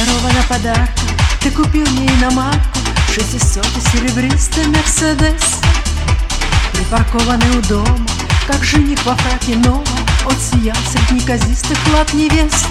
Дарована подарком, ты купил мне иномарку, 600-й серебристый Мерседес. Припаркованный у дома, как жених во фраке новом, он сиял среди неказистых лап невест.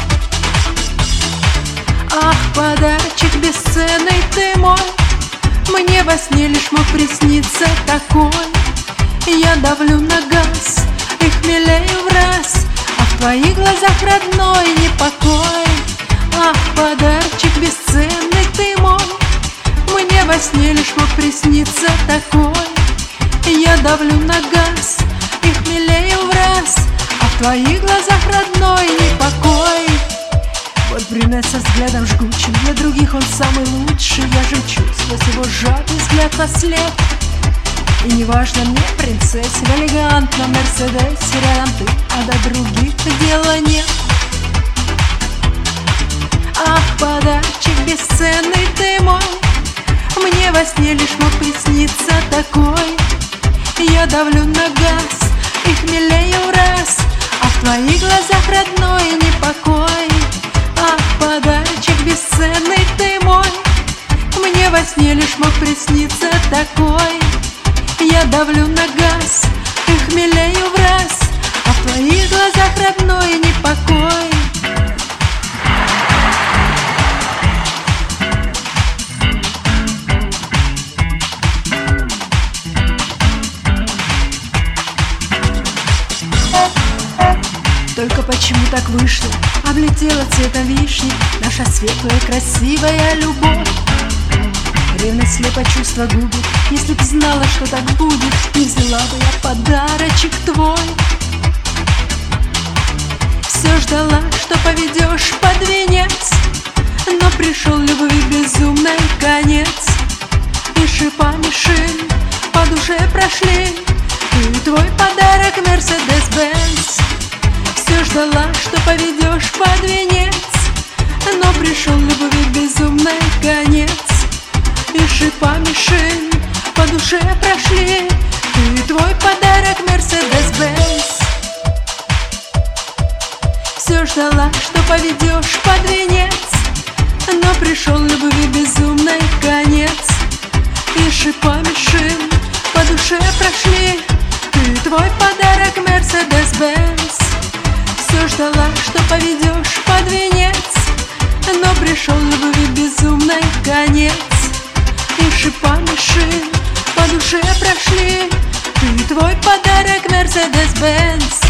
Ах, подарочек бесценный ты мой, мне во сне лишь мог присниться такой. Я давлю на газ и хмелею враз, а в твоих глазах, родной, непокой. Ах, подарочек бесценный ты мой, мне во сне лишь мог присниться такой. Я давлю на газ и хмелею враз, а в твоих глазах, родной, непокой. Вот брюнет со взглядом жгучим, для других он самый лучший. Я жемчу сквозь его сжатый взгляд во след. И неважно мне, принцессе, в элегантном Мерседесе рядом ты, а до других дела нет. Ах, подарочек бесценный ты мой, мне во сне лишь мог присниться такой. Я давлю на газ и хмелею раз, а в твоих глазах, родной, непокой. Ах, подарочек бесценный ты мой, мне во сне лишь мог присниться такой. Я давлю на газ и хмелею враз, а в твоих глазах, родной, непокой. Только почему так вышло, облетела цветом вишни наша светлая красивая любовь. Ревность слепо чувство губит, если б знала, что так будет, не взяла бы я подарочек твой. Все ждала, что поведешь под венец, но пришел любви безумный конец. И шипами шин по душе прошли, и твой подарок Мерседес-Бенц. Все ждала, что поведешь под венец, но пришел любви безумный конец. И шипами шин по душе прошли, и твой подарок Мерседес-Бенц. Все ждала, что поведешь под венец, но пришел любви безумный конец. И шипами шин по душе прошли, и твой подарок Мерседес-Бенц. Все ждала, что поведешь под венец, но пришел любви безумный конец. И шипами шин по душе прошли, и твой подарок Мерседес-Бенц.